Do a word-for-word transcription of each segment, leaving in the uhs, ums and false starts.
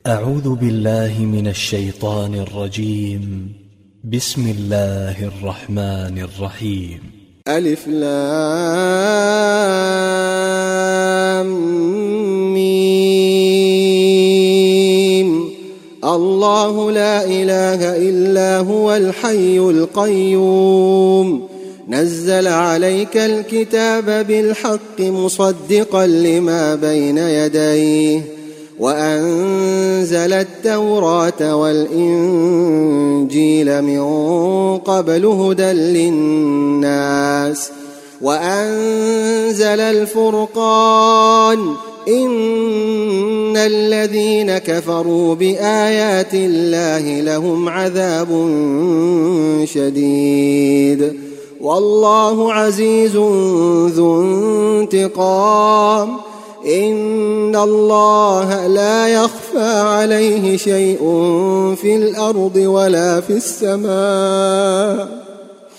أعوذ بالله من الشيطان الرجيم. بسم الله الرحمن الرحيم. ألف لام ميم. الله لا إله إلا هو الحي القيوم، نزل عليك الكتاب بالحق مصدقا لما بين يديه، وأنزل التوراة والإنجيل من قبل هدى للناس، وأنزل الفرقان. إن الذين كفروا بآيات الله لهم عذاب شديد، والله عزيز ذو انتقام. إن الله لا يخفى عليه شيء في الأرض ولا في السماء،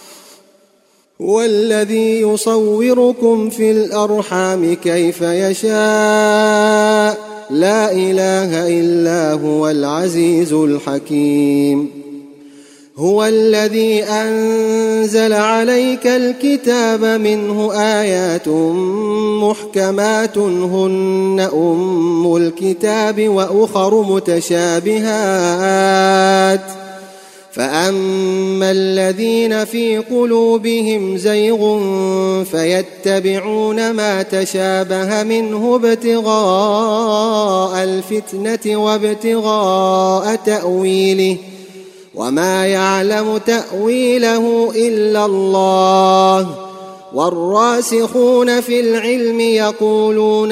والذي يصوركم في الأرحام كيف يشاء، لا إله إلا هو العزيز الحكيم. هو الذي أنزل عليك الكتاب منه آيات محكمات هن أم الكتاب وأخر متشابهات، فأما الذين في قلوبهم زيغ فيتبعون ما تشابه منه ابتغاء الفتنة وابتغاء تأويله، وما يعلم تأويله إلا الله. والراسخون في العلم يقولون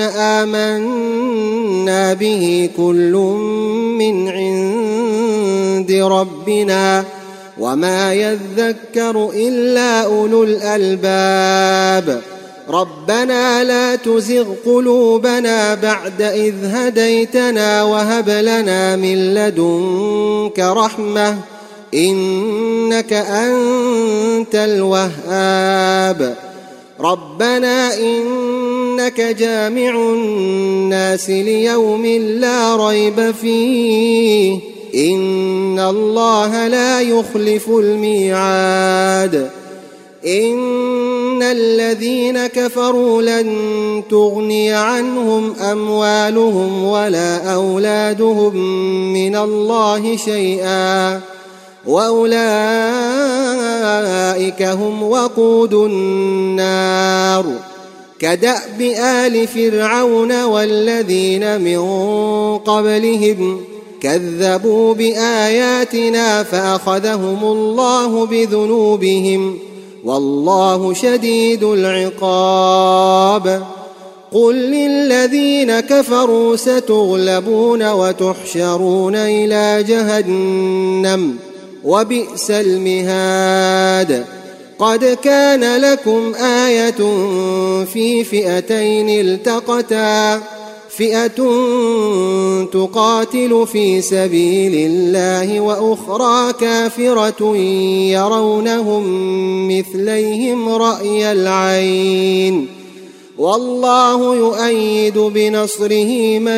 آمنا به كل من عند ربنا، وما يذكر إلا أولو الألباب. ربنا لا تزغ قلوبنا بعد إذ هديتنا وهب لنا من لدنك رحمة إنك أنت الوهاب. ربنا إنك جامع الناس ليوم لا ريب فيه، إن الله لا يخلف الميعاد. إن الذين كفروا لن تغني عنهم أموالهم ولا أولادهم من الله شيئا، وأولئك هم وقود النار. كدأب آل فرعون والذين من قبلهم كذبوا بآياتنا فأخذهم الله بذنوبهم، والله شديد العقاب. قل للذين كفروا ستغلبون وتحشرون إلى جهنم، وبئس المهاد. قد كان لكم آية في فئتين التقتا، فئة تقاتل في سبيل الله وأخرى كافرة يرونهم مثليهم رأي العين، والله يؤيد بنصره من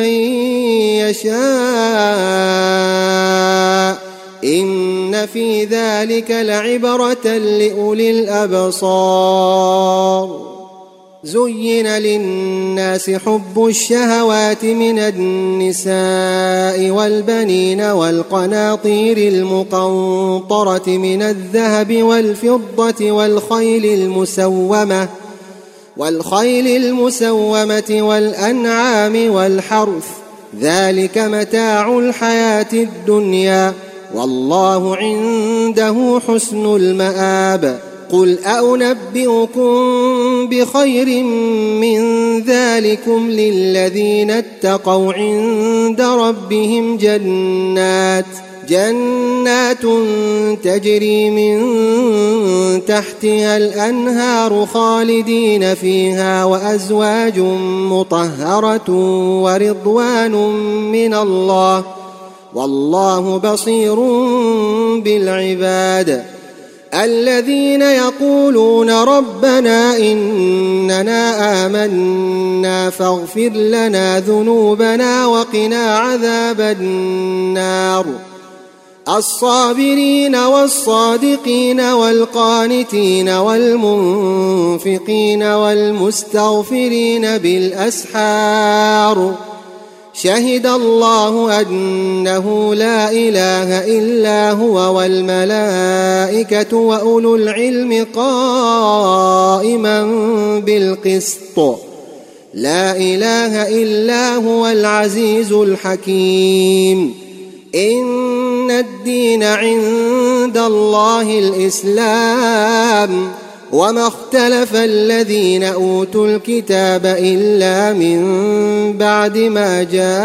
يشاء. إن في ذلك لعبرة لأولي الأبصار. زين للناس حب الشهوات من النساء والبنين والقناطير المقنطرة من الذهب والفضة والخيل المسومة والخيل المسومة والأنعام والحرث، ذلك متاع الحياة الدنيا، والله عنده حسن المآب. قل أنبئكم بخير من ذلكم للذين اتقوا عند ربهم جنات جنات تجري من تحتها الأنهار خالدين فيها، وأزواج مطهرة ورضوان من الله، والله بصير بالعباد. الذين يقولون ربنا إننا آمنا فاغفر لنا ذنوبنا وقنا عذاب النار الصابرين والصادقين والقانتين والمنفقين والمستغفرين بالأسحار شهد الله أنه لا إله إلا هو والملائكة وأولو العلم قائما بالقسط لا إله إلا هو العزيز الحكيم إن الدين عند الله الإسلام وما اختلف الذين أوتوا الكتاب إلا من بعد ما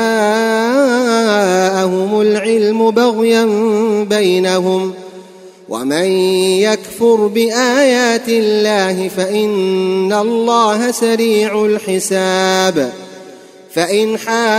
جاءهم العلم بغيا بينهم ومن يكفر بآيات الله فإن الله سريع الحساب فإن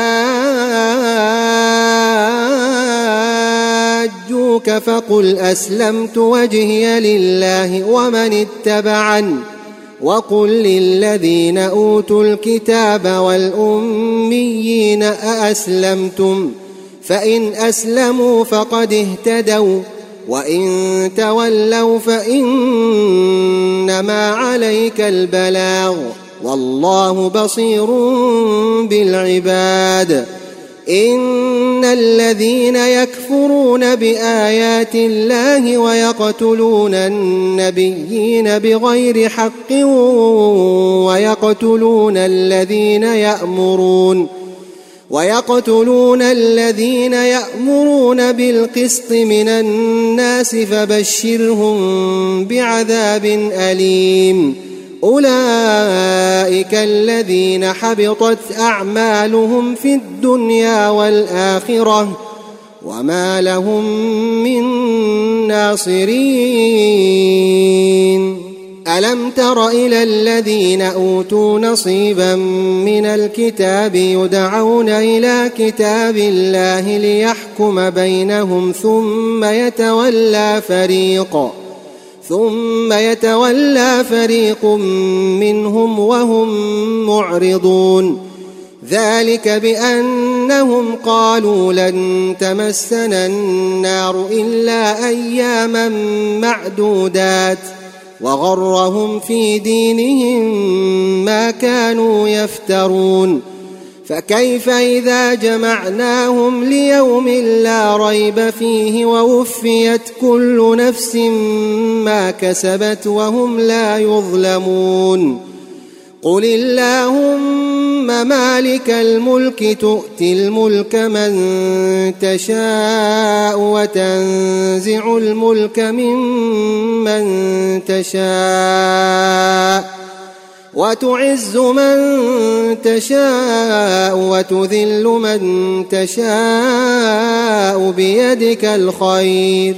حاجوك فقل أسلمت وجهي لله ومن اتبعني وقل للذين أوتوا الكتاب والأميين أأسلمتم فإن أسلموا فقد اهتدوا وإن تولوا فإنما عليك البلاغ والله بصير بالعباد إن الذين يكفرون بآيات الله ويقتلون النبيين بغير حق ويقتلون الذين يأمرون ويقتلون الذين يأمرون بالقسط من الناس فبشرهم بعذاب أليم أولئك الذين حبطت أعمالهم في الدنيا والآخرة وما لهم من ناصرين ألم تر إلى الذين أوتوا نصيبا من الكتاب يدعون إلى كتاب الله ليحكم بينهم ثم يتولى فريق ثم يتولى فريق منهم وهم معرضون ذلك بأنهم قالوا لن تمسنا النار إلا أياما معدودات وغرهم في دينهم ما كانوا يفترون فكيف إذا جمعناهم ليوم لا ريب فيه ووفيت كل نفس ما كسبت وهم لا يظلمون قل اللهم مالك الملك تؤتي الملك من تشاء وتنزع الملك ممن تشاء وتعز من تشاء وتذل من تشاء بيدك الخير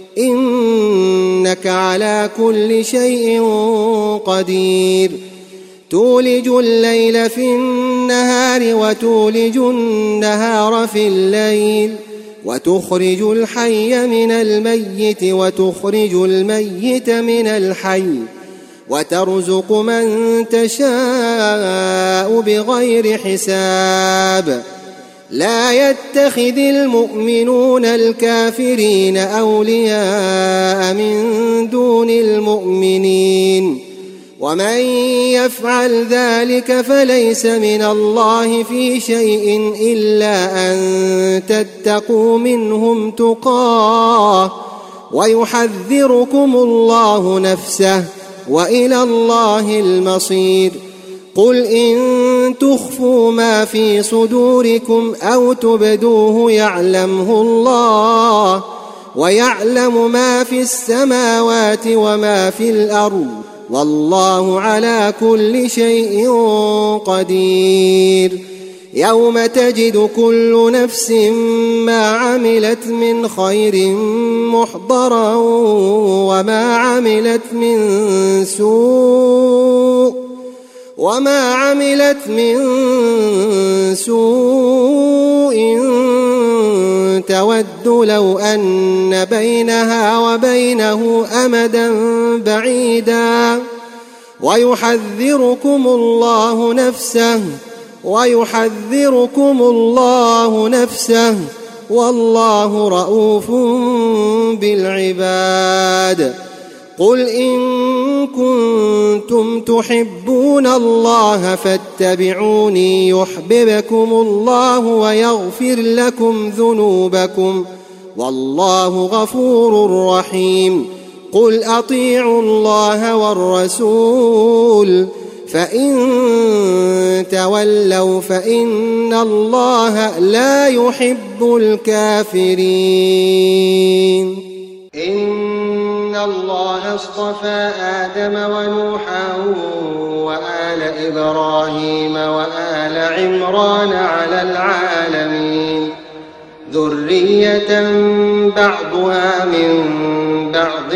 إنك على كل شيء قدير تولج الليل في النهار وتولج النهار في الليل وتخرج الحي من الميت وتخرج الميت من الحي وترزق من تشاء بغير حساب لا يتخذ المؤمنون الكافرين أولياء من دون المؤمنين ومن يفعل ذلك فليس من الله في شيء إلا أن تتقوا منهم تقاه ويحذركم الله نفسه وإلى الله المصير قل إن تخفوا ما في صدوركم أو تبدوه يعلمه الله ويعلم ما في السماوات وما في الأرض والله على كل شيء قدير يوم تجد كل نفس ما عملت من خير محضرا وما عملت من سوء وما عملت من سوء تود لو أن بينها وبينه أمدا بعيدا ويحذركم الله نفسه ويحذركم الله نفسه والله رؤوف بالعباد. قل إن كنتم تحبون الله فاتبعوني يحببكم الله ويغفر لكم ذنوبكم والله غفور رحيم. قل أطيعوا الله والرسول فإن تولوا فإن الله لا يحب الكافرين. إن الله اصطفى آدم ونوحا وآل إبراهيم وآل عمران على العالمين ذرية بعضها من بعض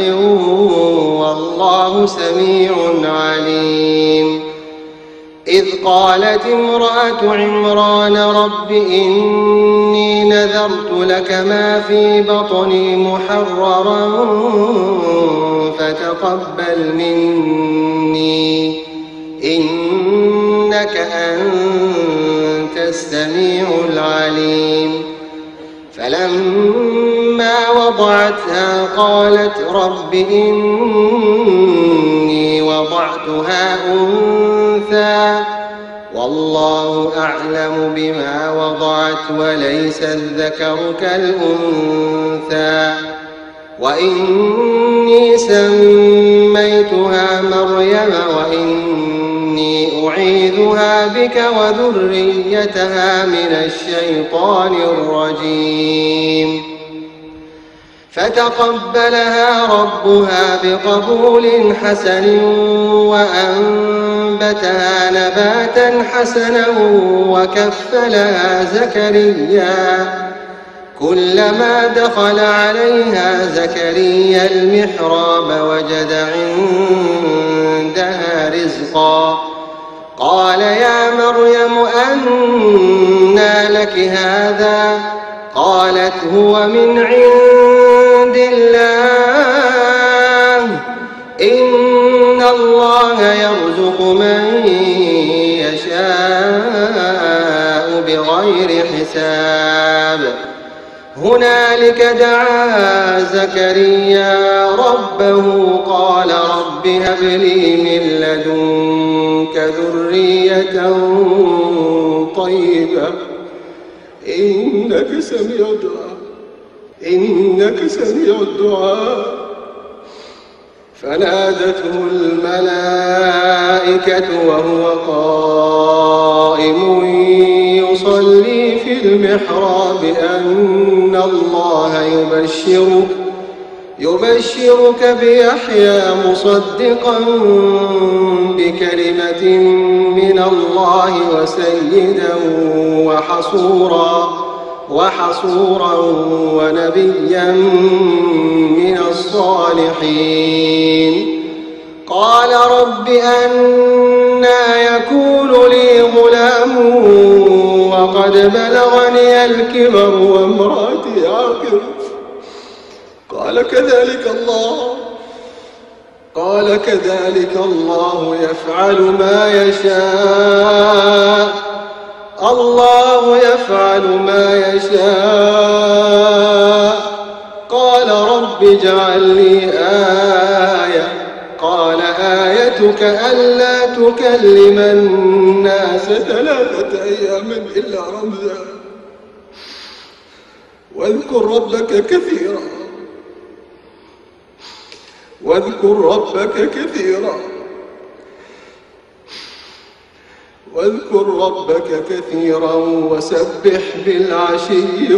والله سميع عليم. إذ قالت امرأة عمران رب إني نذرت لك ما في بطني محررا فتقبل مني إنك أنت السميع العليم. فلما وضعتها قالت رب إني وضعتها أنثى والله أعلم بما وضعت وليس الذكر كالأنثى وإني سميتها مريم وإني أعيذها بك وذريتها من الشيطان الرجيم. فتقبلها ربها بقبول حسن وأنبتها نباتا حسنا وكفلها زكريا كلما دخل عليها زكريا المحراب وجد عندها رزقا قال يا مريم أنى لك هذا قالت هو من عند الله إن الله يرزق من يشاء بغير حساب. هنالك دعا زكريا ربه قال رب هب لي من لدنك ذرية طيبة إنك سميع الدعاء إنك سميع الدعاء. فنادته الملائكة وهو قائم يصلي في المحراب أن الله يبشرك يبشرك بيحيى مصدقا بكلمة من الله وسيدا وحصورا وحصورا ونبيا من الصالحين. قال رب أنى يكون لي غلام وقد بلغني الكبر وامرأتي عاقر قال كذلك الله قال كذلك الله يفعل ما يشاء الله يفعل ما يشاء. قال رب اجعل لي آية قال آيتك ألا تكلم الناس ثلاثة أيام إلا رمزا واذكر ربك كثيرا واذكر ربك كثيرا واذكر ربك كثيرا وسبح بالعشي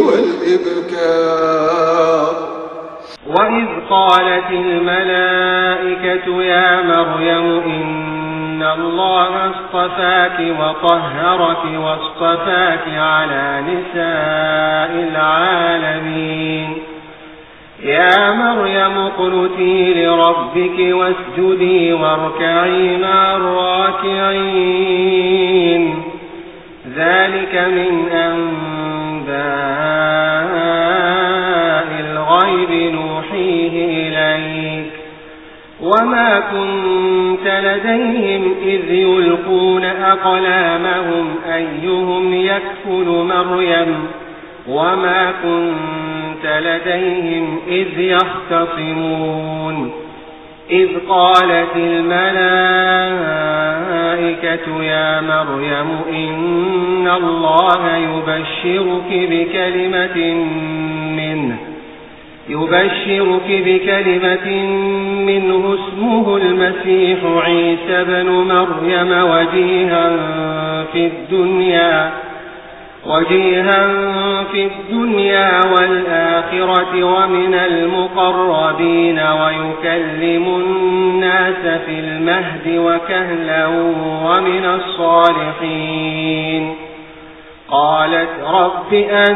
والإبكار. وإذ قالت الملائكة يا مريم إن الله اصطفاك وطهرك واصطفاك على نساء العالمين يا مريم اقنتي لربك واسجدي واركعي مع الراكعين ذلك من أنباء وما كنت لديهم إذ يلقون أقلامهم أيهم يكفل مريم وما كنت لديهم إذ يختصمون إذ قالت الملائكة يا مريم إن الله يبشرك بكلمة منه يبشرك بكلمة منه اسمه المسيح عيسى بن مريم وجيها في الدنيا وجيها في الدنيا والآخرة ومن المقربين ويكلم الناس في المهد وكهلا ومن الصالحين قالت رب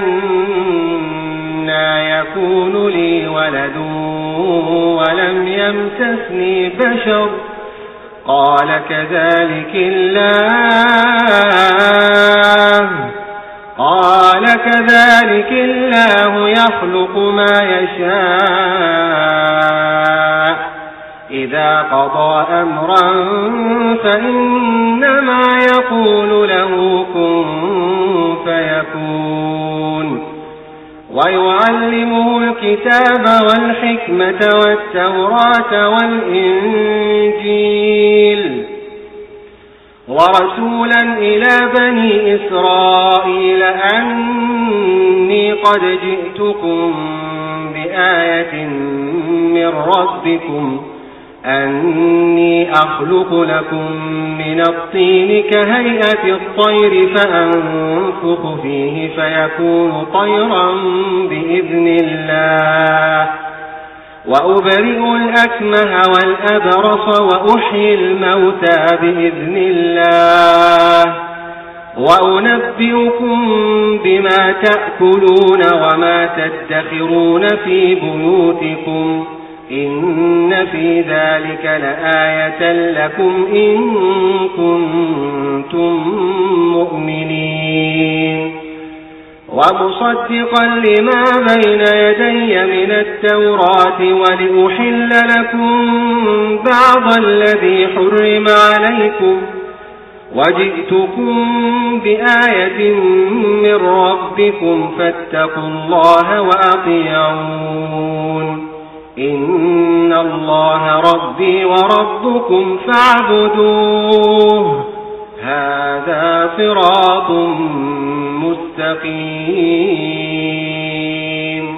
أنى يكون لي ولد ولم يمسسني بشر قال كذلك الله قال كذلك الله يخلق ما يشاء إذا قضى أمرا فإنما يقول له كن فيكون ويعلمه الكتاب والحكمة والتوراة والإنجيل ورسولا إلى بني إسرائيل أني قد جئتكم بآية من ربكم أني أخلق لكم من الطين كهيئة الطير فأنفخ فيه فيكون طيرا بإذن الله وأبرئ الأكمه والأبرص وأحيي الموتى بإذن الله وأنبئكم بما تأكلون وما تدخرون في بيوتكم إن في ذلك لآية لكم إن كنتم مؤمنين ومصدقا لما بين يدي من التوراة ولأحل لكم بعض الذي حرم عليكم وجئتكم بآية من ربكم فاتقوا الله وأطيعون إن الله ربي وربكم فاعبدوه هذا صراط مستقيم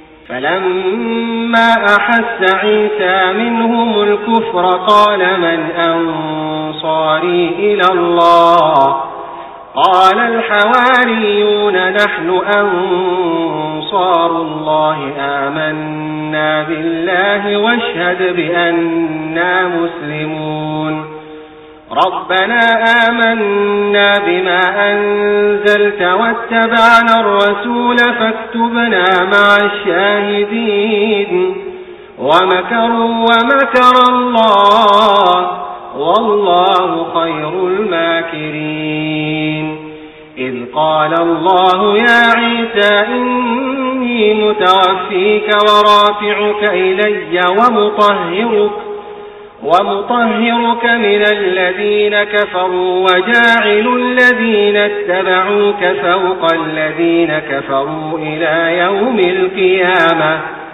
فلما أحس عيسى منهم الكفر قال من أنصاري إلى الله قال الحواريون نحن أنصار الله آمنا بالله واشهد بأننا مسلمون ربنا آمنا بما أنزلت واتبعنا الرسول فاكتبنا مع الشاهدين ومكروا ومكر الله والله خير الماكرين إذ قال الله يا عيسى إني متوفيك ورافعك إلي ومطهرك ومطهرك من الذين كفروا وجاعل الذين اتبعوك فوق الذين كفروا إلى يوم القيامة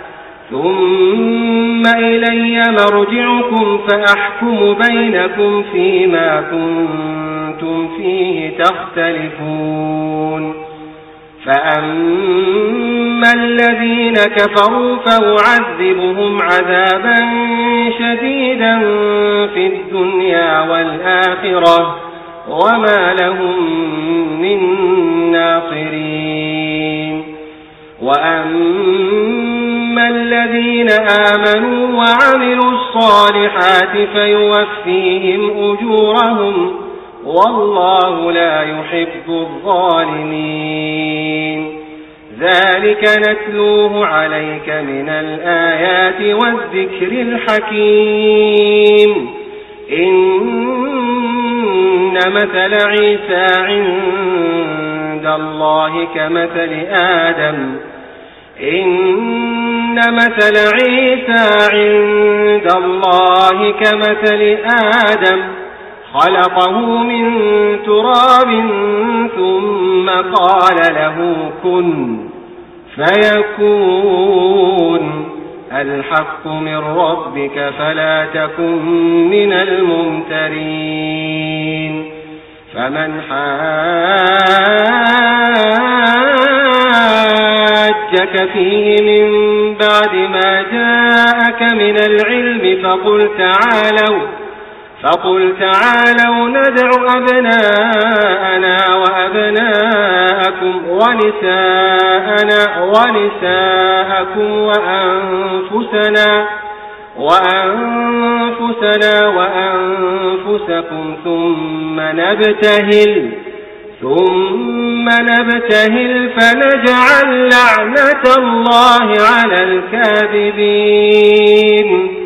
ثم إلي مرجعكم فأحكم بينكم فيما كنتم فيه تختلفون فأما الذين كفروا فأعذبهم عذابا شديدا في الدنيا والآخرة وما لهم من ناصرين وأما الذين آمنوا وعملوا الصالحات فيوفيهم أجورهم والله لا يحب الظالمين ذلك نتلوه عليك من الآيات والذكر الحكيم إن مثل عيسى عند الله كمثل آدم إن مثل عيسى عند الله كمثل آدم خلقه من تراب ثم قال له كن فيكون الحق من ربك فلا تكن من الممترين فمن حاجك فيه من بعد ما جاءك من العلم فقل تعالوا فقل تعالوا ندع أبناءنا وأبناءكم ونساءنا ونساءكم وأنفسنا وأنفسنا وأنفسكم ثم نبتهل ثم نبتهل فنجعل لعنة الله على الكاذبين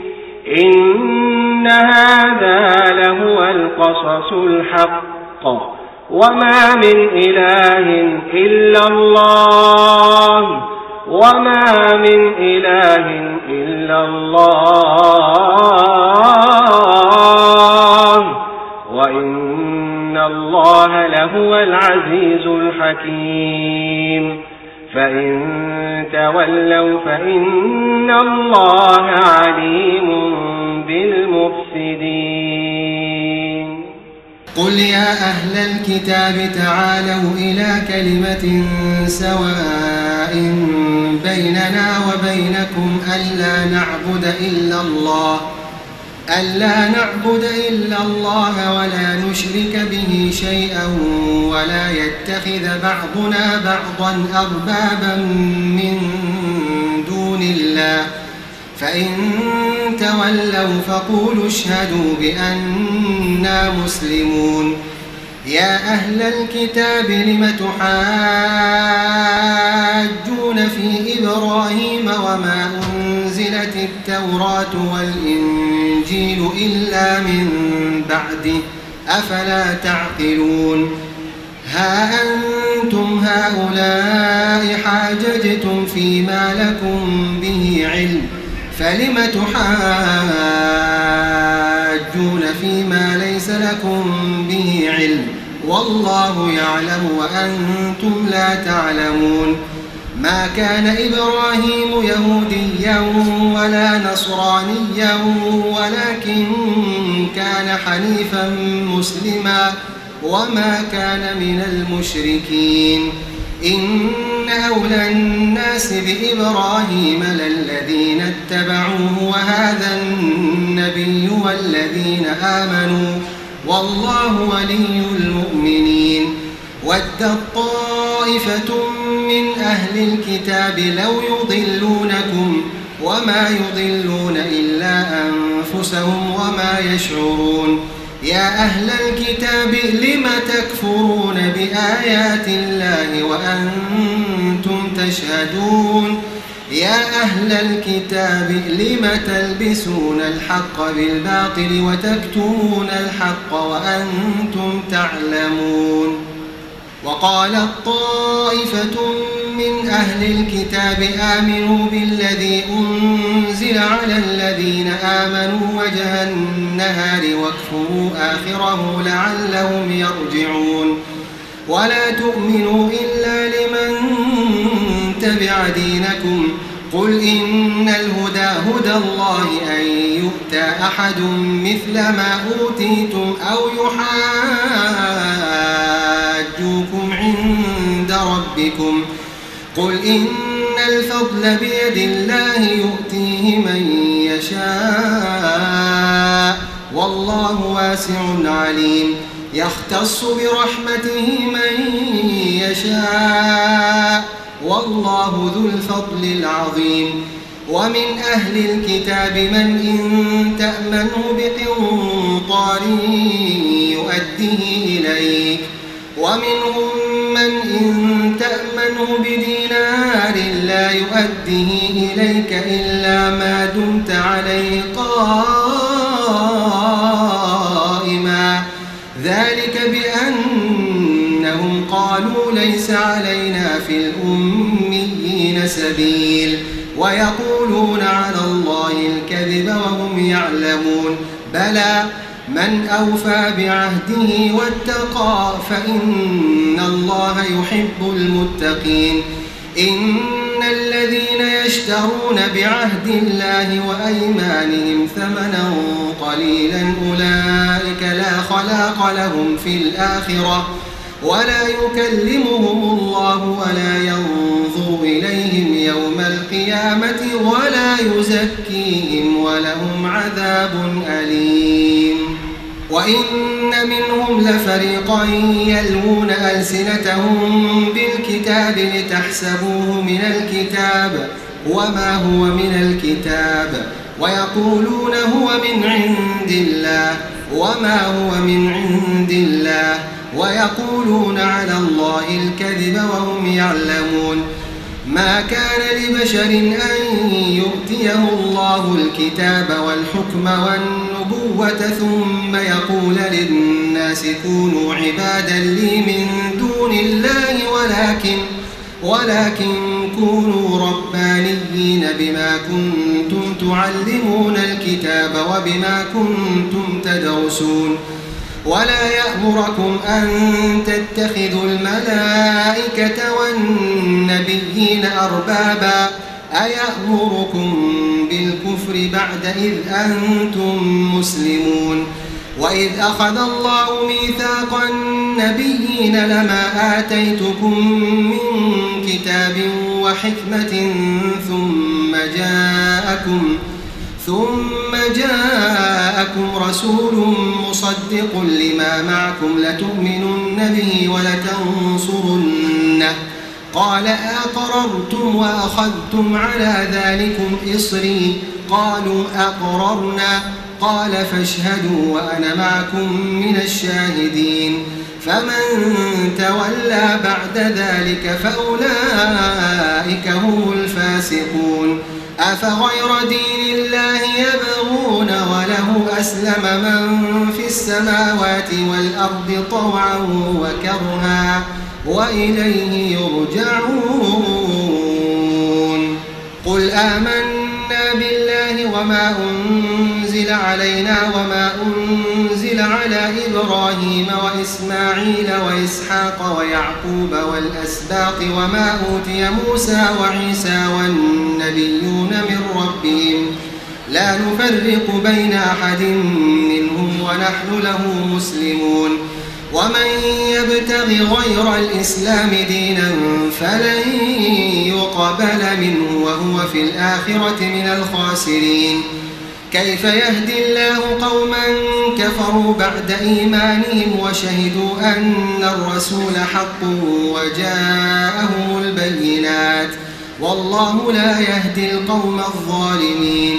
إن هذا لهو القصص الحق وما من إله إلا الله وما من إله إلا الله وإن الله لهو العزيز الحكيم فإن تولوا فإن الله عليم بالمفسدين قل يا أهل الكتاب تعالوا إلى كلمة سواء بيننا وبينكم ألا نعبد إلا الله ألا نعبد إلا الله ولا نشرك به شيئا ولا يتخذ بعضنا بعضا أربابا من دون الله فإن تولوا فقولوا اشهدوا بأننا مسلمون يا أهل الكتاب لم تحاجون في إبراهيم وما أنزلت التوراة والإنجيل إلا من بعده أفلا تعقلون ها أنتم هؤلاء حاججتم فيما لكم به علم فلم تحاجون فيما ليس لكم به علم والله يعلم وأنتم لا تعلمون ما كان إبراهيم يهوديا ولا نصرانيا ولكن كان حنيفا مسلما وما كان من المشركين إن أولى الناس بإبراهيم للذين اتبعوه وهذا النبي والذين آمنوا والله ولي المؤمنين ودت طائفة من أهل الكتاب لو يضلونكم وما يضلون إلا أنفسهم وما يشعرون يا أهل الكتاب لم تكفرون بآيات الله وأنتم تشهدون يا أهل الكتاب لم تلبسون الحق بالباطل وتكتمون الحق وأنتم تعلمون وقالت طائفة من أهل الكتاب آمنوا بالذي أنزل على الذين آمنوا وجه النهار واكفروا آخره لعلهم يرجعون ولا تؤمنوا إلا لمن تبع دينكم قل إن الهدى هدى الله أن يؤتى أحد مثل ما أوتيتم أو يحاجوكم عند ربكم قل إن الفضل بيد الله يؤتيه من يشاء والله واسع عليم يختص برحمته من يشاء والله ذو الفضل العظيم ومن أهل الكتاب من إن تأمنه بقنطار يؤديه إليك ومنهم من إن تأمنه بدينار لا يؤديه إليك إلا ما دمت عليه قائما ذلك بأنهم قالوا ليس علينا في الأميين سبيل ويقولون على الله الكذب وهم يعلمون بلى من أوفى بعهده واتقى فإن الله يحب المتقين إن الذين يشترون بعهد الله وأيمانهم ثمنا قليلا أولئك لا خلاق لهم في الآخرة ولا يكلمهم الله ولا ينظر إليهم يوم القيامة ولا يزكيهم ولهم عذاب أليم وإن منهم لفريقا يلوون ألسنتهم بالكتاب لتحسبوه من الكتاب وما هو من الكتاب ويقولون هو من عند الله وما هو من عند الله ويقولون على الله الكذب وهم يعلمون ما كان لبشر أن يؤتيه الله الكتاب والحكم والنبوة ثم يقول للناس كونوا عبادا لي من دون الله ولكن ولكن كونوا ربانيين بما كنتم تعلمون الكتاب وبما كنتم تدرسون ولا يأمركم أن تتخذوا الملائكة والنبيين أربابا أيأمركم بالكفر بعد إذ أنتم مسلمون وإذ أخذ الله ميثاق النبيين لما آتيتكم من كتاب وحكمة ثم جاءكم ثم جاءكم رسول مصدق لما معكم لتؤمنن به ولتنصرنه قال أقررتم وأخذتم على ذلكم إصري قالوا أقررنا قال فاشهدوا وأنا معكم من الشاهدين فمن تولى بعد ذلك فأولئك هم الفاسقون أفغير دين الله يبغون وله أسلم من في السماوات والأرض طوعا وكرها وإليه يرجعون قل آمنا بالله وما أنزل علينا وما أنزل على إبراهيم وإسماعيل وإسحاق ويعقوب والأسباط وما أوتي موسى وعيسى والنبيون من ربهم لا نفرق بين أحد منهم ونحن له مسلمون ومن يبتغ غير الإسلام دينا فلن يقبل منه وهو في الآخرة من الخاسرين كيف يهدي الله قوما كفروا بعد إيمانهم وشهدوا أن الرسول حق وجاءهم البينات والله لا يهدي القوم الظالمين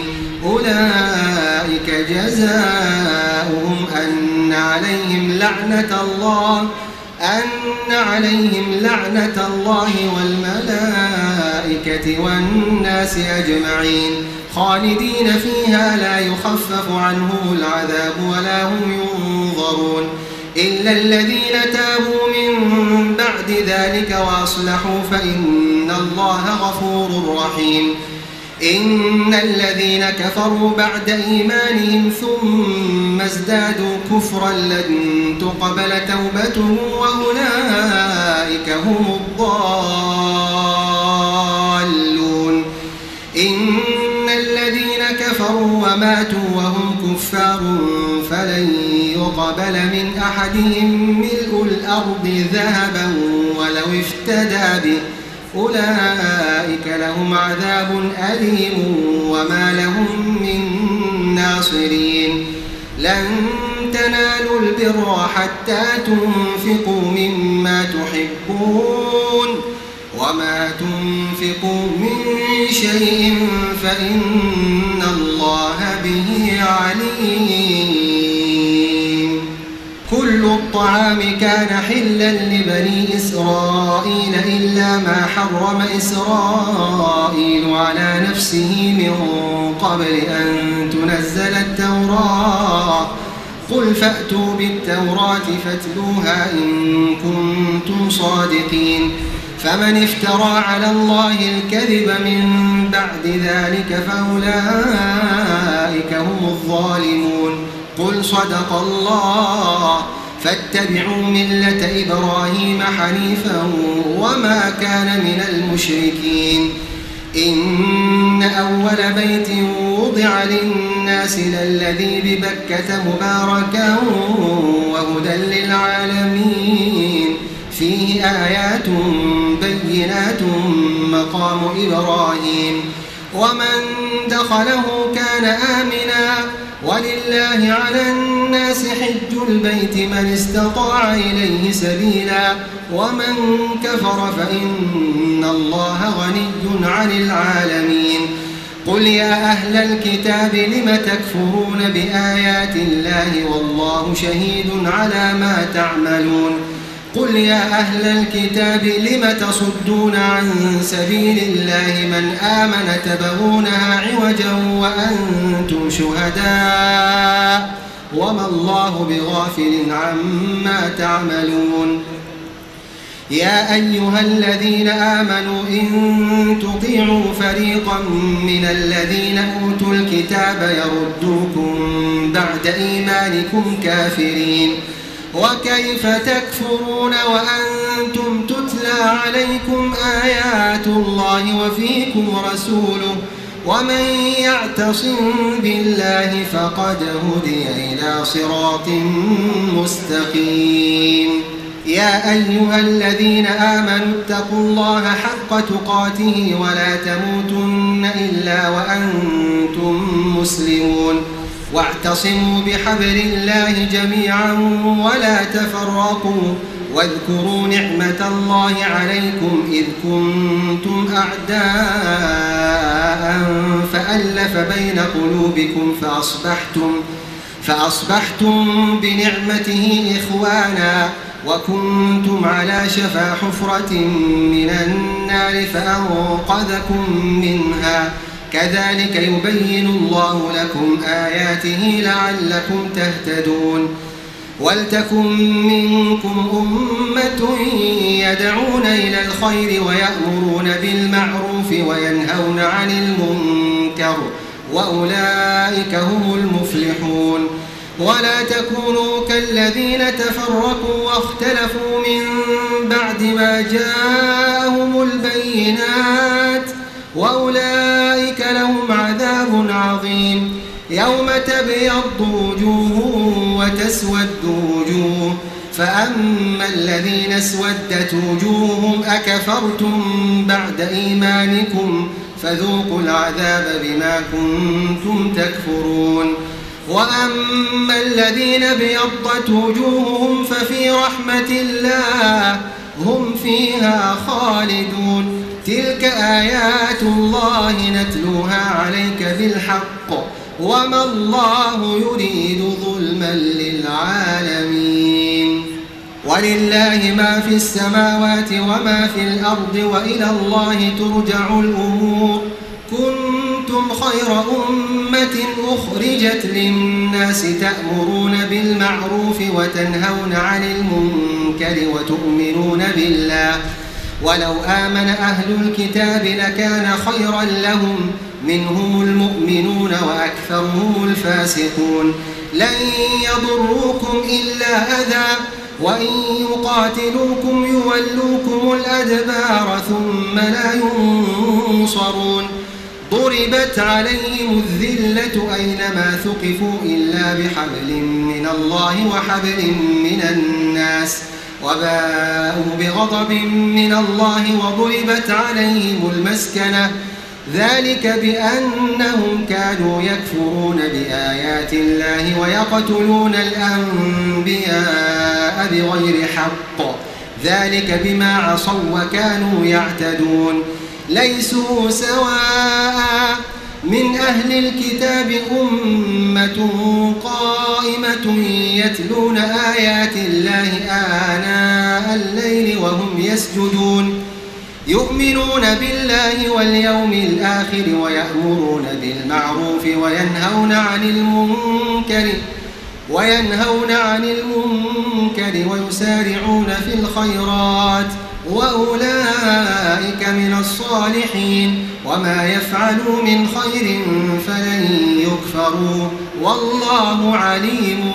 أولئك جزاؤهم أن عليهم لعنة الله أن عليهم لعنة الله والملائكة والناس أجمعين خالدين فيها لا يخفف عنهم العذاب ولا هم ينظرون إلا الذين تابوا من بعد ذلك وأصلحوا فإن الله غفور رحيم إن الذين كفروا بعد إيمانهم ثم ازدادوا كفرا لن تقبل توبتهم وأولئك هم الضالون إن الذين كفروا وماتوا وهم كفار فلن يقبل من أحدهم ملء الأرض ذهبا ولو افتدى به أولئك لهم عذاب أليم وما لهم من ناصرين لن تنالوا البر حتى تنفقوا مما تحبون وما تنفقوا من شيء فإن الله به عليم كل الطعام كان حلا لبني إسرائيل إلا ما حرم إسرائيل على نفسه من قبل أن تنزل التوراة قل فأتوا بالتوراة فاتلوها إن كنتم صادقين فمن افترى على الله الكذب من بعد ذلك فأولئك هم الظالمون. قل صدق الله فاتبعوا ملة إبراهيم حنيفا وما كان من المشركين. إن أول بيت وضع للناس للذي ببكة مباركا وهدى للعالمين فيه آيات بينات مقام إبراهيم ومن دخله كان آمنا ولله على الناس حج البيت من استطاع إليه سبيلا ومن كفر فإن الله غني عن العالمين. قل يا أهل الكتاب لم تكفرون بآيات الله والله شهيد على ما تعملون. قل يا أهل الكتاب لم تصدون عن سبيل الله من آمن تبغونها عوجا وأنتم شهداء وما الله بغافل عما تعملون. يا أيها الذين آمنوا إن تطيعوا فريقا من الذين أوتوا الكتاب يردوكم بعد إيمانكم كافرين وكيف تكفرون وأنتم تتلى عليكم آيات الله وفيكم رسوله ومن يعتصم بالله فقد هدي إلى صراط مستقيم. يا أيها الذين آمنوا اتقوا الله حق تقاته ولا تموتن إلا وأنتم مسلمون واعتصموا بحبل الله جميعا ولا تفرقوا واذكروا نعمة الله عليكم إذ كنتم أعداء فألف بين قلوبكم فأصبحتم, فأصبحتم بنعمته إخوانا وكنتم على شفا حفرة من النار فأنقذكم منها كذلك يبين الله لكم آياته لعلكم تهتدون. ولتكن منكم أمة يدعون إلى الخير ويأمرون بالمعروف وينهون عن المنكر وأولئك هم المفلحون. ولا تكونوا كالذين تفرقوا واختلفوا من بعد ما جاءهم البينات وأولئك لهم عذاب عظيم. يوم تبيض وجوه وتسود وجوه فأما الذين اسودت وجوههم أكفرتم بعد إيمانكم فذوقوا العذاب بما كنتم تكفرون. وأما الذين ابيضت وجوههم ففي رحمة الله هم فيها خالدون. تلك آيات الله نتلوها عليك بالحق وما الله يريد ظلما للعالمين. ولله ما في السماوات وما في الأرض وإلى الله ترجع الأمور. كنتم خير أمة أخرجت للناس تأمرون بالمعروف وتنهون عن المنكر وتؤمنون بالله ولو آمن أهل الكتاب لكان خيرا لهم منهم المؤمنون وأكثرهم الفاسقون. لن يضروكم إلا أذى وإن يقاتلوكم يولوكم الأدبار ثم لا ينصرون. ضربت عليهم الذلة أينما ثقفوا إلا بحبل من الله وحبل من الناس وباءوا بغضب من الله وضربت عليهم المسكنة ذلك بأنهم كانوا يكفرون بآيات الله ويقتلون الأنبياء بغير حق ذلك بما عصوا وكانوا يعتدون. ليسوا سواء من أهل الكتاب أمة قائمة يتلون آيات الله آناء الليل وهم يسجدون يؤمنون بالله واليوم الآخر ويأمرون بالمعروف وينهون عن المنكر وينهون عن المنكر ويسارعون في الخيرات وأولئك من الصالحين وما يفعلوا من خير فلن يكفروا والله عليم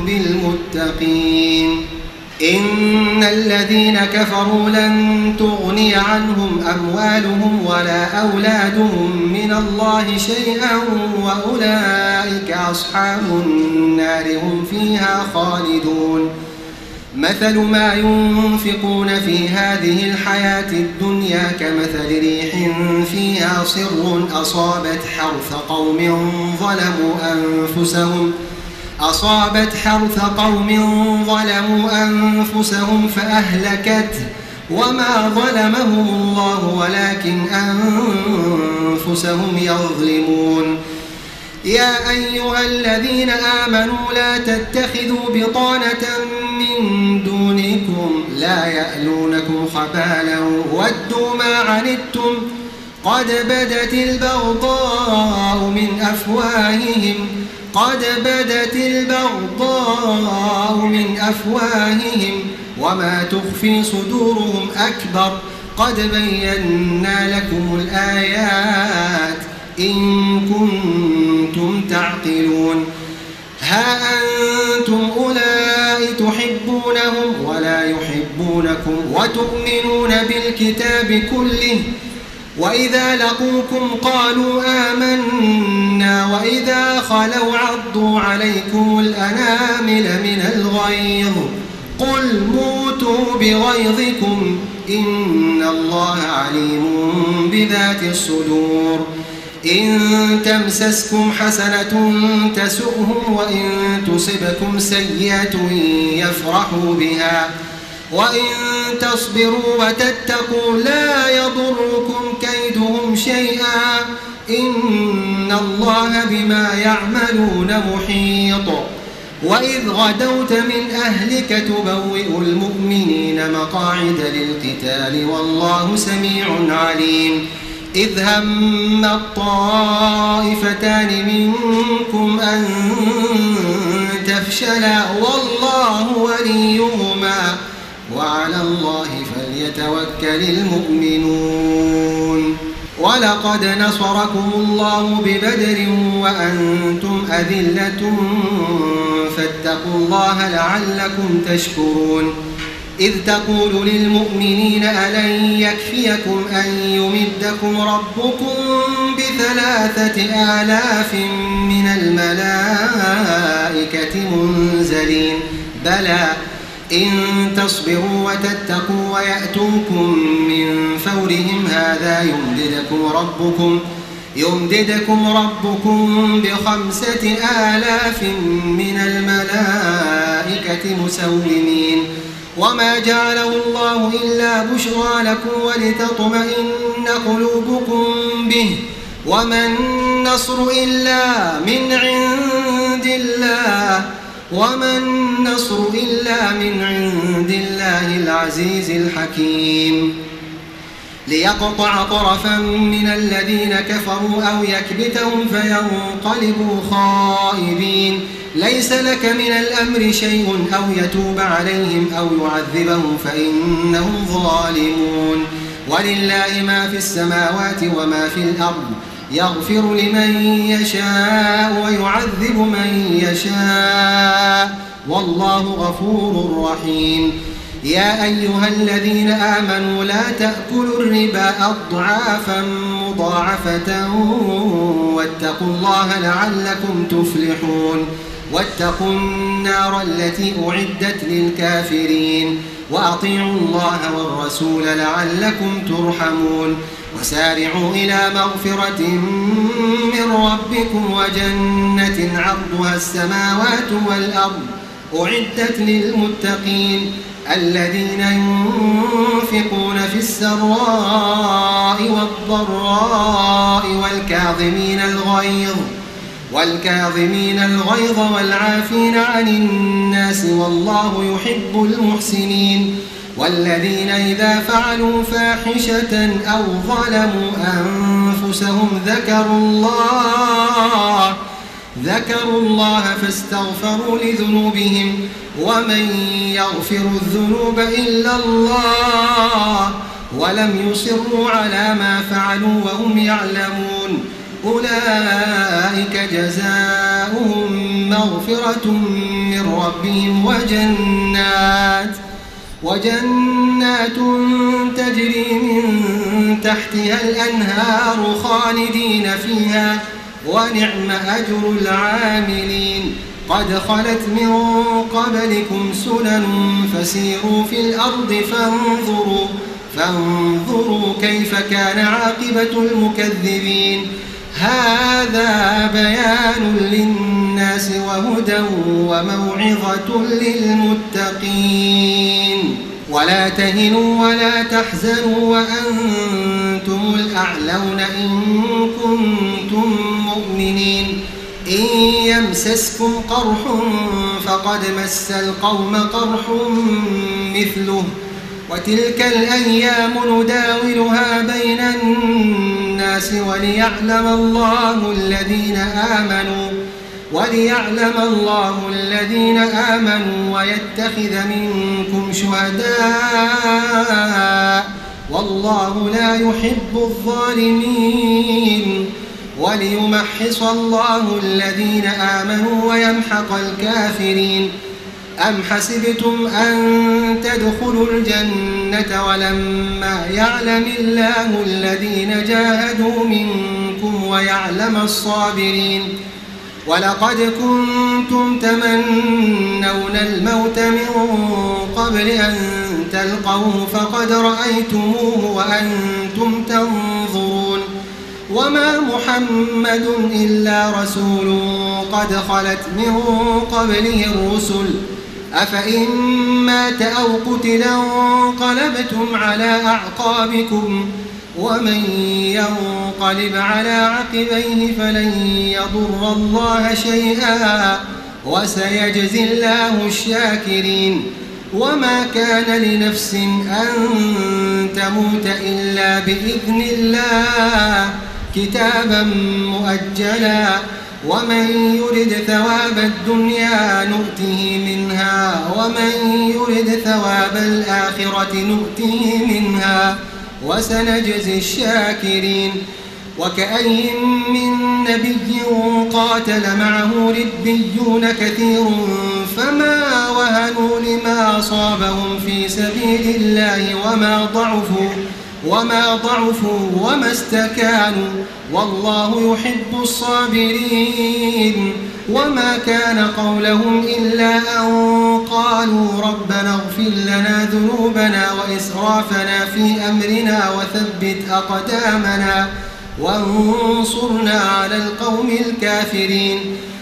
بالمتقين. إن الذين كفروا لن تغني عنهم أموالهم ولا أولادهم من الله شيئا وأولئك أصحاب النار هم فيها خالدون. مثل ما ينفقون في هذه الحياة الدنيا كمثل ريح فيها صر أصابت حرث قوم ظلموا أنفسهم أصابت حرث قوم ظلموا أنفسهم فأهلكته وما ظلمهم الله ولكن أنفسهم يظلمون. يا أيها الذين آمنوا لا تتخذوا بطانة من دونكم لا يألونكم خبالا ودوا ما عنتم قد بدت البغضاء من أفواههم قد بدت البغضاء من أفواههم وما تخفي صدورهم أكبر قد بينا لكم الآيات إن كنتم تعقلون. ها أنتم أولئك تحبونهم ولا يحبونكم وتؤمنون بالكتاب كله وإذا لقوكم قالوا آمنا وإذا خلوا عضوا عليكم الأنامل من الغيظ قل موتوا بغيظكم إن الله عليم بذات الصدور. إن تمسسكم حسنة تسؤهم وإن تصبكم سيئة يفرحوا بها وإن تصبروا وتتقوا لا يضركم كيدهم شيئا إن الله بما يعملون محيط. وإذ غدوت من أهلك تبوئ المؤمنين مقاعد للقتال والله سميع عليم. إذ هم الطائفتان منكم أن تفشلا والله وليهما وعلى الله فليتوكل المؤمنون. ولقد نصركم الله ببدر وأنتم أذلة فاتقوا الله لعلكم تشكرون. إذ تقول للمؤمنين ألن يكفيكم أن يمدكم ربكم بثلاثة آلاف من الملائكة منزلين بلى إن تصبروا وتتقوا ويأتوكم من فورهم هذا يمددكم ربكم يمددكم ربكم بخمسة آلاف من الملائكة مسومين. وما جعله الله إلا بشرى لكم ولتطمئن قلوبكم به وما النصر إلا من عند الله وما النصر إلا من عند الله العزيز الحكيم. ليقطع طرفا من الذين كفروا أو يكبتهم فينقلبوا خائبين ليس لك من الأمر شيء أو يتوب عليهم أو يعذبهم فإنهم ظالمون. ولله ما في السماوات وما في الأرض يغفر لمن يشاء ويعذب من يشاء والله غفور رحيم. يا أيها الذين آمنوا لا تأكلوا الربا أضعافا مضاعفة واتقوا الله لعلكم تفلحون. واتقوا النار التي أعدت للكافرين وأطيعوا الله والرسول لعلكم ترحمون. وسارعوا إلى مغفرة من ربكم وجنة عرضها السماوات والأرض أعدت للمتقين الذين ينفقون في السراء والضراء والكاظمين الغيظ والكاظمين الغيظ والعافين عن الناس والله يحب المحسنين. والذين إذا فعلوا فاحشة أو ظلموا أنفسهم ذكروا الله ذكروا الله فاستغفروا لذنوبهم ومن يغفر الذنوب إلا الله ولم يصروا على ما فعلوا وهم يعلمون أولئك جزاؤهم مغفرة من ربهم وجنات وجنات تجري من تحتها الأنهار خالدين فيها ونعم أجر العاملين قد خلت من قبلكم سنن فسيروا في الأرض فانظروا فانظروا كيف كان عاقبة المكذبين هذا بيان للناس وهدى وموعظة للمتقين ولا تهنوا ولا تحزنوا وأنتم الأعلون إن كنتم مؤمنين إن يمسسكم قرح فقد مس القوم قرح مثله وتلك الأيام نداولها بين الناس وليعلم الله الذين آمنوا وليعلم الله الذين آمنوا ويتخذ منكم شهداء والله لا يحب الظالمين وليمحص الله الذين آمنوا ويمحق الكافرين أم حسبتم أن تدخلوا الجنة ولما يعلم الله الذين جاهدوا منكم ويعلم الصابرين ولقد كنتم تمنون الموت من قبل أن تلقوه فقد رأيتموه وأنتم تنظرون وما محمد إلا رسول قد خلت من قبله الرسل أفإن مات أو قتل انقلبتم على أعقابكم ومن ينقلب على عقبيه فلن يضر الله شيئا وسيجزي الله الشاكرين وما كان لنفس أن تموت إلا بإذن الله كتابا مؤجلا ومن يرد ثواب الدنيا نؤته منها ومن يرد ثواب الآخرة نؤته منها وسنجزي الشاكرين وكأي من نبي قاتل معه ربيون كثير فما وهنوا لما أصابهم في سبيل الله وما ضعفوا وما ضعفوا وما استكانوا والله يحب الصابرين وما كان قولهم إلا أن قالوا ربنا اغفر لنا ذنوبنا وإسرافنا في أمرنا وثبت أقدامنا وانصرنا على القوم الكافرين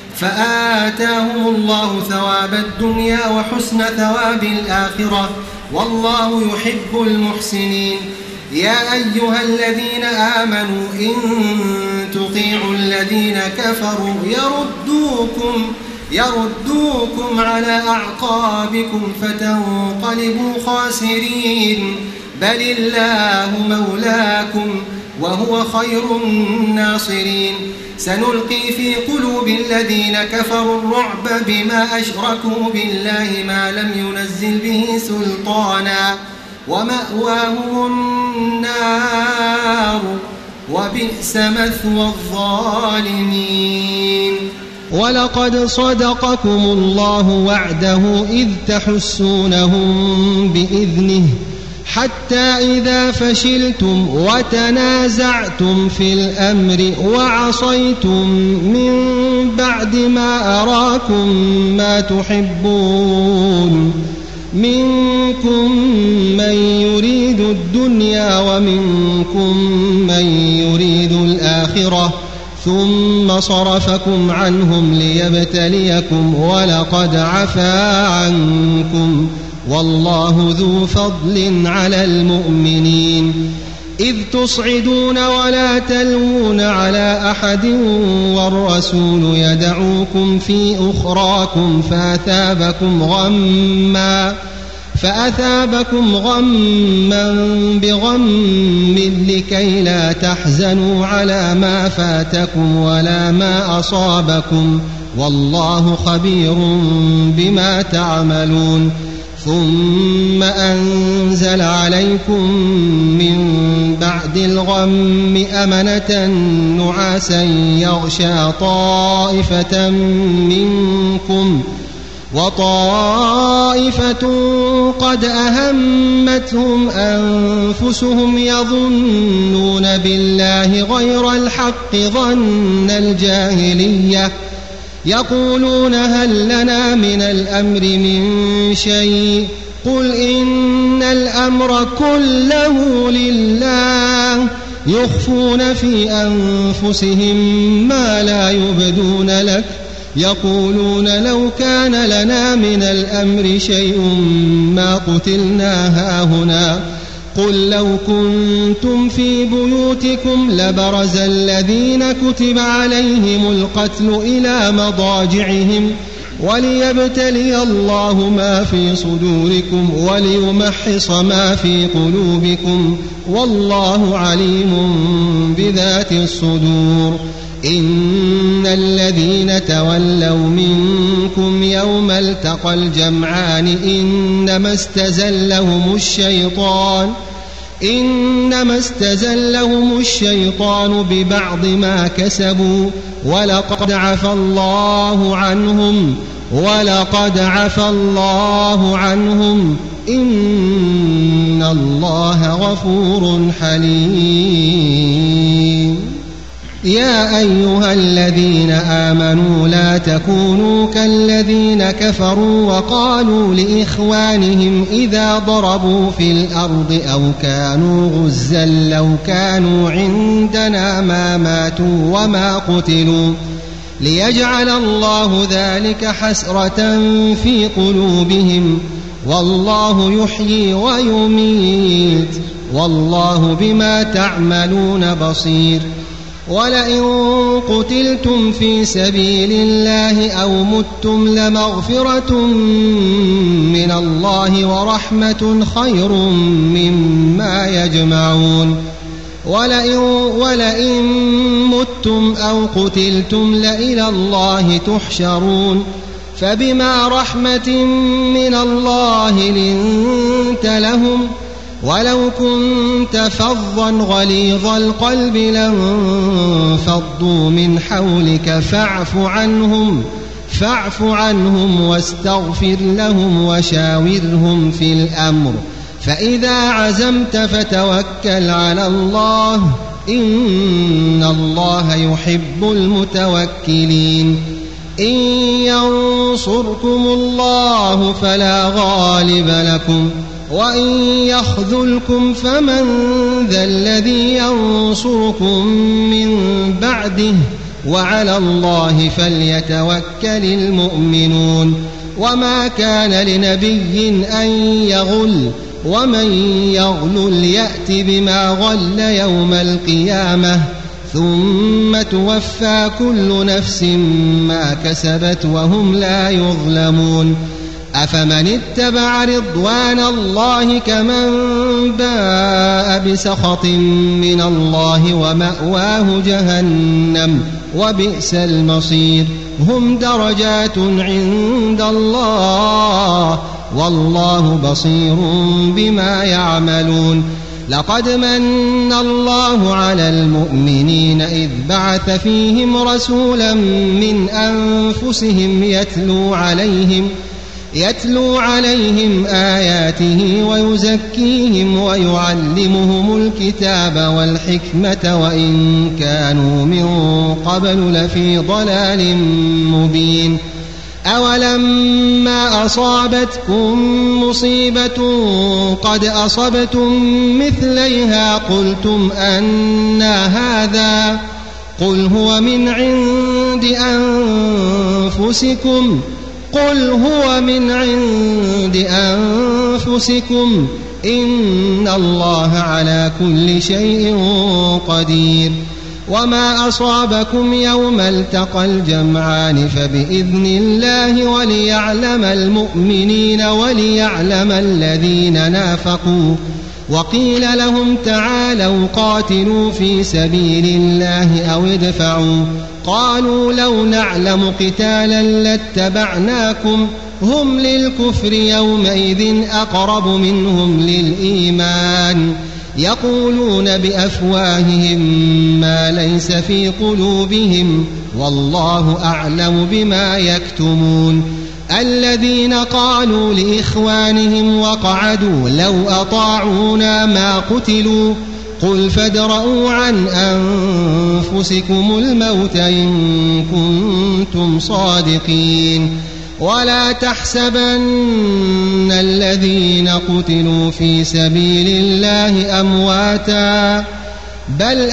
فآتاهم الله ثواب الدنيا وحسن ثواب الآخرة والله يحب المحسنين يا أيها الذين آمنوا إن تطيعوا الذين كفروا يردوكم يردوكم على أعقابكم فتنقلبوا خاسرين بل الله مولاكم وهو خير الناصرين سنلقي في قلوب الذين كفروا الرعب بما أشركوا بالله ما لم ينزل به سلطانا ومأواهم النار وبئس مثوى الظالمين ولقد صدقكم الله وعده إذ تحسونهم بإذنه حتى إذا فشلتم وتنازعتم في الأمر وعصيتم من بعد ما أراكم ما تحبون منكم من يريد الدنيا ومنكم من يريد الآخرة ثم صرفكم عنهم ليبتليكم ولقد عفا عنكم والله ذو فضل على المؤمنين إذ تصعدون ولا تلوون على أحد والرسول يدعوكم في أخراكم فأثابكم غما فأثابكم غما بغم لكي لا تحزنوا على ما فاتكم ولا ما أصابكم والله خبير بما تعملون ثم أنزل عليكم من بعد الغم أمنة نعاسا يغشى طائفة منكم وطائفة قد أهمتهم أنفسهم يظنون بالله غير الحق ظن الجاهلية يقولون هل لنا من الأمر من شيء قل إن الأمر كله لله يخفون في أنفسهم ما لا يبدون لك يقولون لو كان لنا من الأمر شيء ما قتلنا هاهنا قل لو كنتم في بيوتكم لبرز الذين كتب عليهم القتل إلى مضاجعهم وليبتلي الله ما في صدوركم وليمحص ما في قلوبكم والله عليم بذات الصدور إن الذين تولوا منكم يوم التقى الجمعان إنما استزلهم الشيطان إنما استزلهم الشيطان ببعض ما كسبوا ولقد عفى الله عنهم ولقد عفى الله عنهم إن الله غفور حليم يا أيها الذين آمنوا لا تكونوا كالذين كفروا وقالوا لإخوانهم إذا ضربوا في الأرض أو كانوا غزا لو كانوا عندنا ما ماتوا وما قتلوا ليجعل الله ذلك حسرة في قلوبهم والله يحيي ويميت والله بما تعملون بصير ولئن قتلتم في سبيل الله أو متم لمغفرة من الله ورحمة خير مما يجمعون ولئن, ولئن متم أو قتلتم لإلى الله تحشرون فبما رحمة من الله لنت لهم ولو كنت فظا غليظ القلب لانفضوا من حولك فاعف عنهم فاعف عنهم واستغفر لهم وشاورهم في الأمر فإذا عزمت فتوكل على الله إن الله يحب المتوكلين إن ينصركم الله فلا غالب لكم وإن يخذلكم فمن ذا الذي ينصركم من بعده وعلى الله فليتوكل المؤمنون وما كان لنبي أن يغل ومن يغلل يأت بما غل يوم القيامة ثم توفى كل نفس ما كسبت وهم لا يظلمون أفمن اتبع رضوان الله كمن باء بسخط من الله ومأواه جهنم وبئس المصير هم درجات عند الله والله بصير بما يعملون لقد من الله على المؤمنين إذ بعث فيهم رسولا من أنفسهم يتلو عليهم يتلو عليهم آياته ويزكيهم ويعلمهم الكتاب والحكمة وإن كانوا من قبل لفي ضلال مبين أولما أصابتكم مصيبة قد أصبتم مثليها قلتم أنى هذا قل هو من عند أنفسكم قل هو من عند أنفسكم إن الله على كل شيء قدير وما أصابكم يوم التقى الجمعان فبإذن الله وليعلم المؤمنين وليعلم الذين نافقوا. وقيل لهم تعالوا قاتلوا في سبيل الله أو ادفعوا قالوا لو نعلم قتالا لاتبعناكم هم للكفر يومئذ أقرب منهم للإيمان يقولون بأفواههم ما ليس في قلوبهم والله أعلم بما يكتمون. الذين قالوا لإخوانهم وقعدوا لو أطاعونا ما قتلوا قل فادرءوا عن أنفسكم الموت إن كنتم صادقين. ولا تحسبن الذين قتلوا في سبيل الله أمواتا بل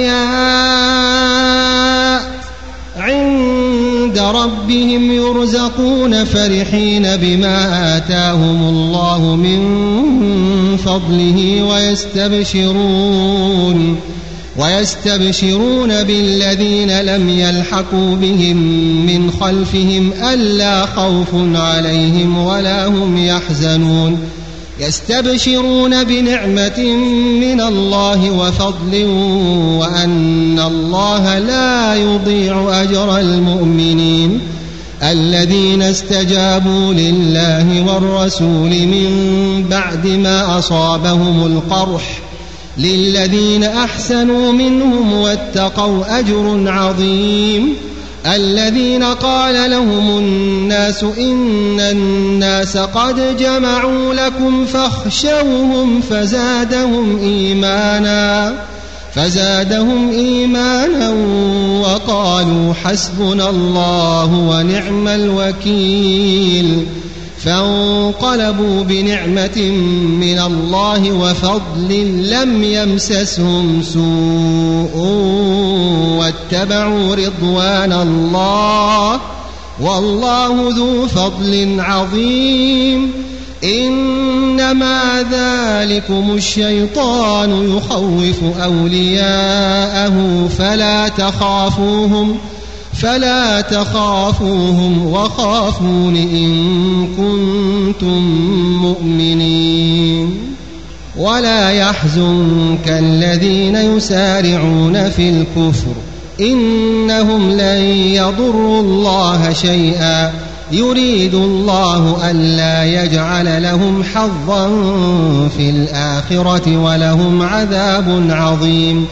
أحياء عند ربهم يرزقون فرحين بما آتاهم الله من فضله ويستبشرون ويستبشرون بالذين لم يلحقوا بهم من خلفهم ألا خوف عليهم ولا هم يحزنون يستبشرون بنعمة من الله وفضل وأن الله لا يضيع أجر المؤمنين. الذين استجابوا لله والرسول من بعد ما أصابهم القرح للذين أحسنوا منهم واتقوا أجر عظيم. الذين قال لهم الناس إن الناس قد جمعوا لكم فاخشوهم فزادهم إيمانا فزادهم إيمانا وقالوا حسبنا الله ونعم الوكيل. فانقلبوا بنعمة من الله وفضل لم يمسسهم سوء واتبعوا رضوان الله والله ذو فضل عظيم. إنما ذلكم الشيطان يخوف أولياءه فلا تخافوهم فلا تخافوهم وخافون إن كنتم مؤمنين. ولا يحزنك الذين يسارعون في الكفر إنهم لن يضروا الله شيئا يريد الله ألا يجعل لهم حظا في الآخرة ولهم عذاب عظيم.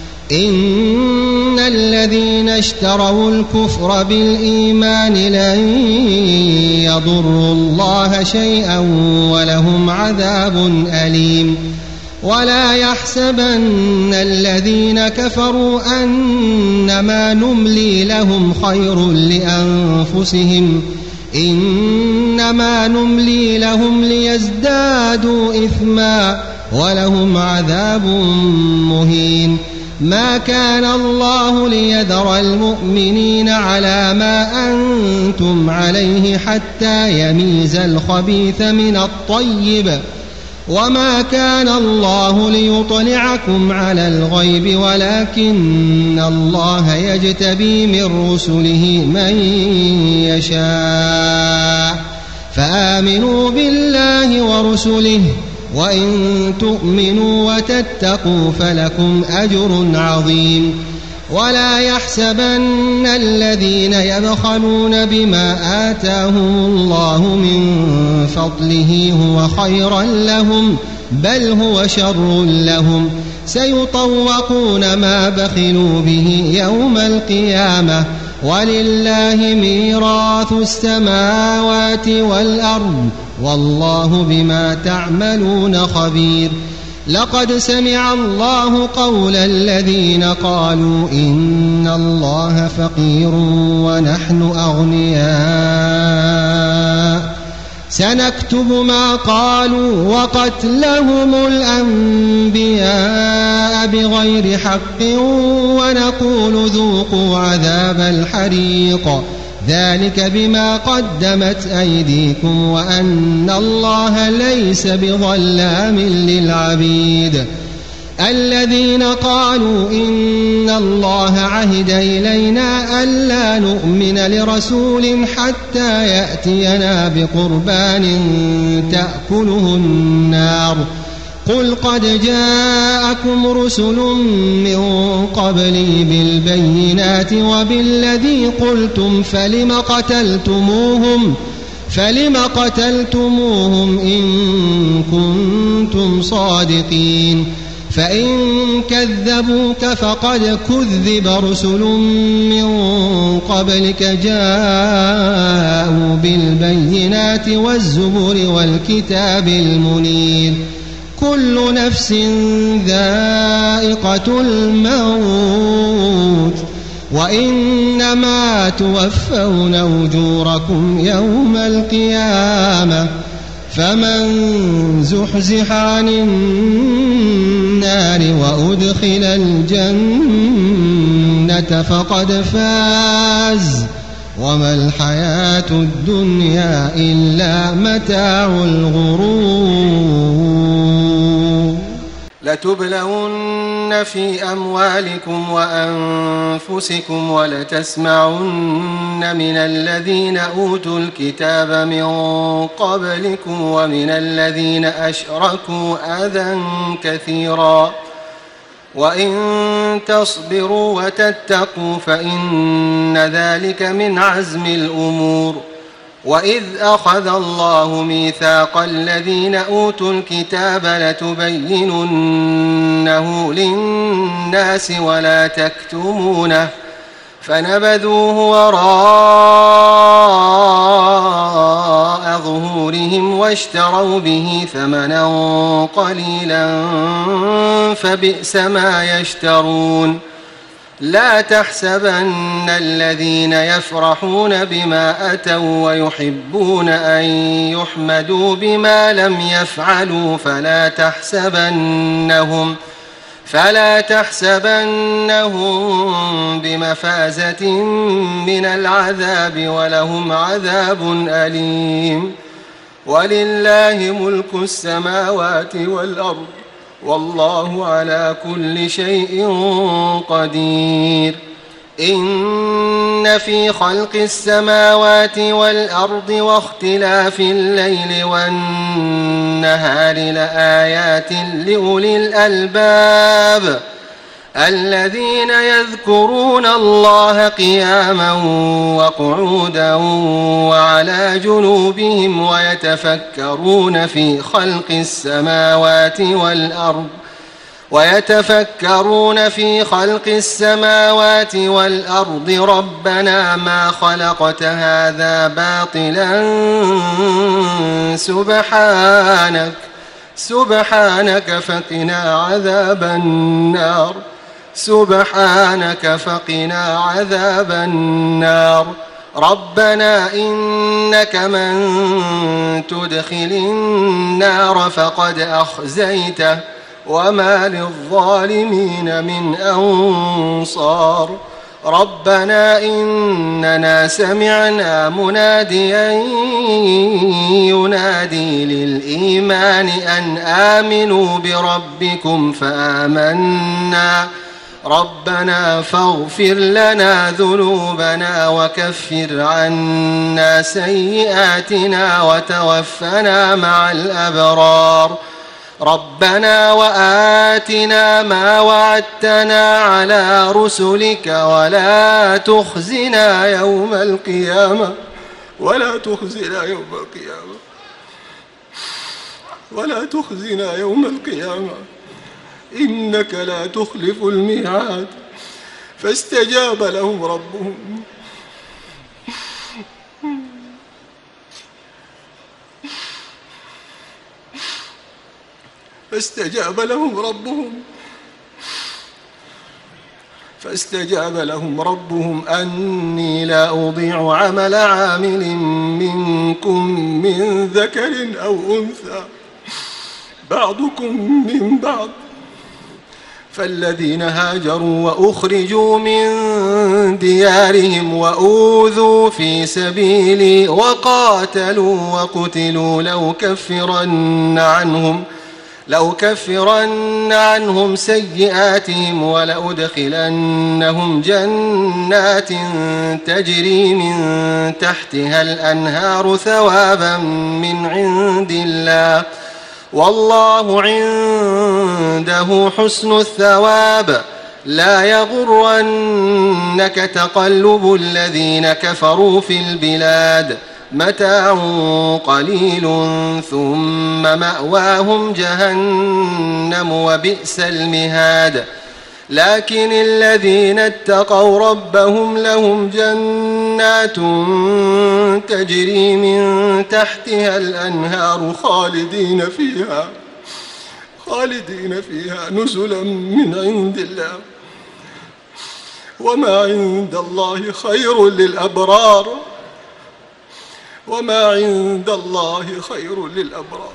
إن الذين اشتروا الكفر بالإيمان لن يضروا الله شيئا ولهم عذاب أليم. ولا يحسبن الذين كفروا أنما نملي لهم خير لأنفسهم إنما نملي لهم ليزدادوا إثما ولهم عذاب مهين. ما كان الله ليذر المؤمنين على ما أنتم عليه حتى يميز الخبيث من الطيب وما كان الله ليطلعكم على الغيب ولكن الله يجتبي من رسله من يشاء. فآمنوا بالله ورسله وإن تؤمنوا وتتقوا فلكم أجر عظيم. ولا يحسبن الذين يبخلون بما آتاهم الله من فضله هو خيرا لهم بل هو شر لهم سيطوقون ما بخلوا به يوم القيامة ولله ميراث السماوات والأرض والله بما تعملون خبير. لقد سمع الله قول الذين قالوا إن الله فقير ونحن أغنياء سنكتب ما قالوا وقتلهم الأنبياء بغير حق ونقول ذوقوا عذاب الحريق ذلك بما قدمت أيديكم وأن الله ليس بظلام للعبيد. الذين قالوا إن الله عهد إلينا ألا نؤمن لرسول حتى يأتينا بقربان تأكله النار قل قد جاءكم رسل من قبلي بالبينات وبالذي قلتم فلم قتلتموهم فلم قتلتموهم إن كنتم صادقين فإن كذبوك فقد كذب رسل من قبلك جاءوا بالبينات والزبر والكتاب المنير كل نفس ذائقة الموت وإنما توفون أجوركم يوم القيامة فمن زحزح عن النار وأدخل الجنة فقد فاز وما الحياة الدنيا إلا متاع الغرور لتبلون في أموالكم وأنفسكم ولتسمعن من الذين أوتوا الكتاب من قبلكم ومن الذين أشركوا أذى كثيرا وإن تصبروا وتتقوا فإن ذلك من عزم الأمور وإذ أخذ الله ميثاق الذين أوتوا الكتاب لتبيننه للناس ولا تكتمونه فنبذوه وراء ظهورهم واشتروا به ثمنا قليلا فبئس ما يشترون لا تحسبن الذين يفرحون بما أتوا ويحبون أن يحمدوا بما لم يفعلوا فلا تحسبنهم فلا تحسبنهم بمفازة من العذاب ولهم عذاب أليم ولله ملك السماوات والأرض والله على كل شيء قدير إن في خلق السماوات والأرض واختلاف الليل والنهار لآيات لأولي الألباب الذين يذكرون الله قياما وقعودا وعلى جنوبهم ويتفكرون في خلق السماوات والأرض ويتفكرون في خلق السماوات والأرض ربنا ما خلقت هذا باطلا سبحانك سبحانك فقنا عذاب النار سبحانك فقنا عذاب النار ربنا إنك من تدخل النار فقد أخزيته وما للظالمين من أنصار ربنا إننا سمعنا مناديا ينادي للإيمان أن آمنوا بربكم فآمنا ربنا فاغفر لنا ذنوبنا وكفر عنا سيئاتنا وتوفنا مع الأبرار ربنا وآتنا ما وعدتنا على رسلك ولا تخزنا يوم القيامة ولا تخزنا يوم القيامة ولا تخزنا يوم القيامة إنك لا تخلف الميعاد فاستجاب لهم ربهم فاستجاب لهم ربهم فاستجاب لهم ربهم أني لا أضيع عمل عامل منكم من ذكر أو أنثى بعضكم من بعض فالذين هاجروا وأخرجوا من ديارهم وأوذوا في سبيلي وقاتلوا وقتلوا لأكفرن عنهم لأكفرن عنهم سيئاتهم ولأدخلنهم جنات تجري من تحتها الأنهار ثوابا من عند الله والله عنده حسن الثواب لا يغرنك تقلب الذين كفروا في البلاد متاع قليل ثم مأواهم جهنم وبئس المهاد لكن الذين اتقوا ربهم لهم جنات تجري من تحتها الأنهار خالدين فيها خالدين فيها نزلا من عند الله وما عند الله خير للأبرار وما عند الله خير للأبرار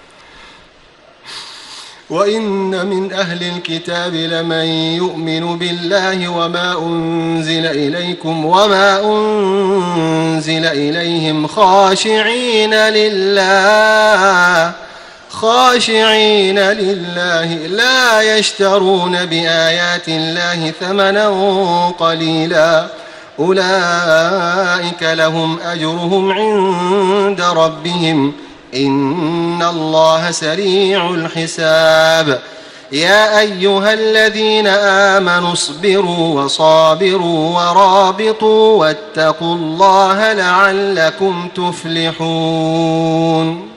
وإن من أهل الكتاب لمن يؤمن بالله وما أنزل إليكم وما أنزل إليهم خاشعين لله خاشعين لله لا يشترون بآيات الله ثمنا قليلا أولئك لهم أجرهم عند ربهم إن الله سريع الحساب يا أيها الذين آمنوا اصبروا وصابروا ورابطوا واتقوا الله لعلكم تفلحون